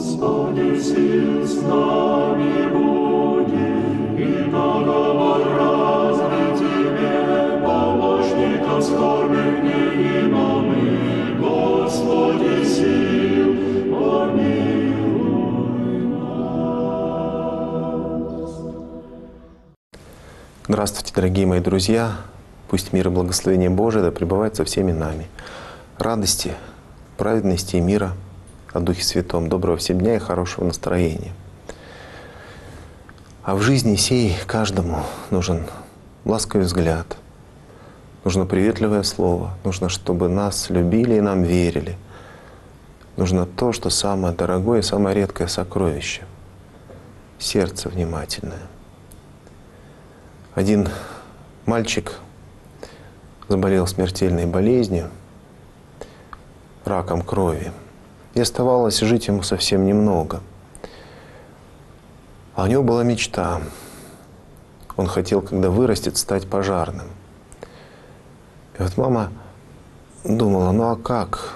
Господи, сил с нами буди, и договор разве Тебе, помощника скорбных дней мы, Господи, сил, помилуй нас. Здравствуйте, дорогие мои друзья! Пусть мир и благословение Божие да пребывает со всеми нами. Радости, праведности и мира о Духе Святом, доброго всем дня и хорошего настроения. А в жизни сей каждому нужен ласковый взгляд, нужно приветливое слово, нужно, чтобы нас любили и нам верили. Нужно то, что самое дорогое и самое редкое сокровище — сердце внимательное. Один мальчик заболел смертельной болезнью, раком крови. И оставалось жить ему совсем немного. А у него была мечта. Он хотел, когда вырастет, стать пожарным. И вот мама думала, ну а как,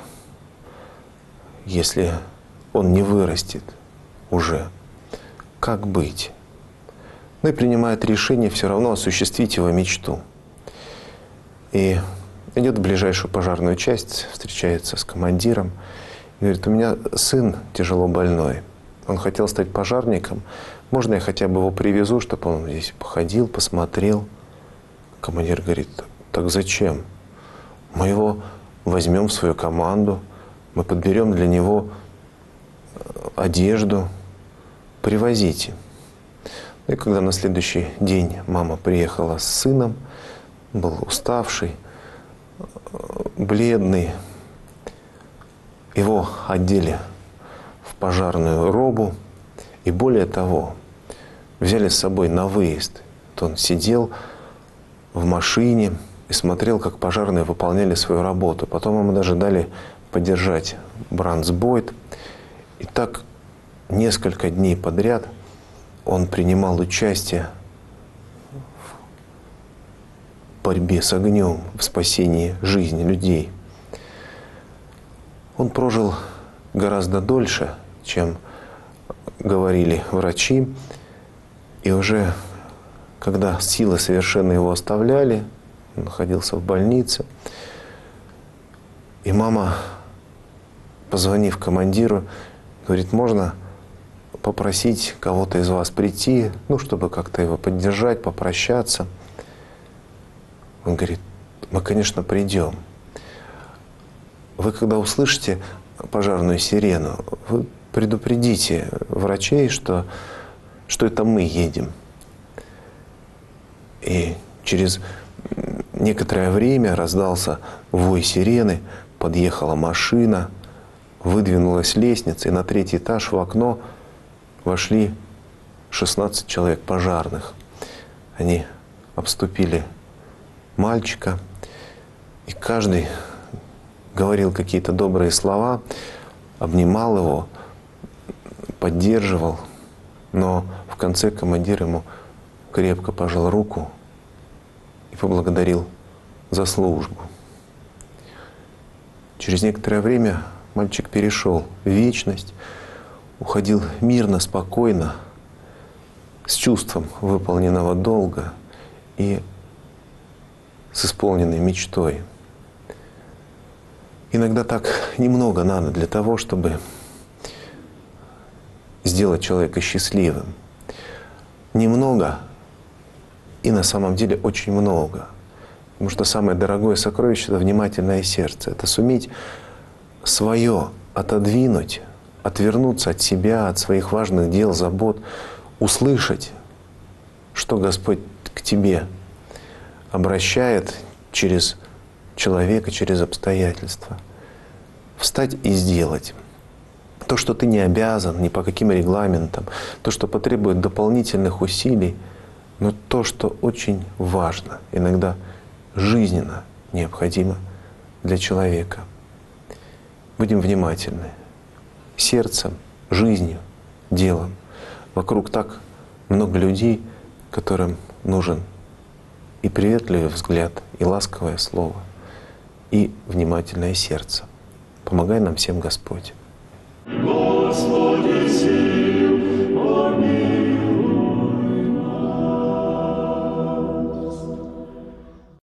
если он не вырастет уже? Как быть? Ну и принимает решение все равно осуществить его мечту. И идет в ближайшую пожарную часть, встречается с командиром. И говорит, у меня сын тяжело больной. Он хотел стать пожарником. Можно я хотя бы его привезу, чтобы он здесь походил, посмотрел? Командир говорит, так зачем? Мы его возьмем в свою команду, мы подберем для него одежду. Привозите. И когда на следующий день мама приехала с сыном, был уставший, бледный, его одели в пожарную робу и, более того, взяли с собой на выезд. Он сидел в машине и смотрел, как пожарные выполняли свою работу. Потом ему даже дали подержать бранцбойт. И так несколько дней подряд он принимал участие в борьбе с огнем, в спасении жизни людей. Он прожил гораздо дольше, чем говорили врачи. И уже когда силы совершенно его оставляли, он находился в больнице, и мама, позвонив командиру, говорит, можно попросить кого-то из вас прийти, ну, чтобы как-то его поддержать, попрощаться. Он говорит, мы, конечно, придем. Вы, когда услышите пожарную сирену, вы предупредите врачей, что это мы едем. И через некоторое время раздался вой сирены, подъехала машина, выдвинулась лестница, и на 3-й этаж в окно вошли 16 человек пожарных. Они обступили мальчика, и каждый говорил какие-то добрые слова, обнимал его, поддерживал. Но в конце командир ему крепко пожал руку и поблагодарил за службу. Через некоторое время мальчик перешел в вечность, уходил мирно, спокойно, с чувством выполненного долга и с исполненной мечтой. Иногда так немного надо для того, чтобы сделать человека счастливым. Немного и на самом деле очень много. Потому что самое дорогое сокровище — это внимательное сердце. Это суметь свое отодвинуть, отвернуться от себя, от своих важных дел, забот, услышать, что Господь к тебе обращает через человека, через обстоятельства. Встать и сделать то, что ты не обязан ни по каким регламентам, то, что потребует дополнительных усилий, но то, что очень важно, иногда жизненно необходимо для человека. Будем внимательны сердцем, жизнью, делом. Вокруг так много людей, которым нужен и приветливый взгляд, и ласковое слово, и внимательное сердце. Помогай нам всем, Господь.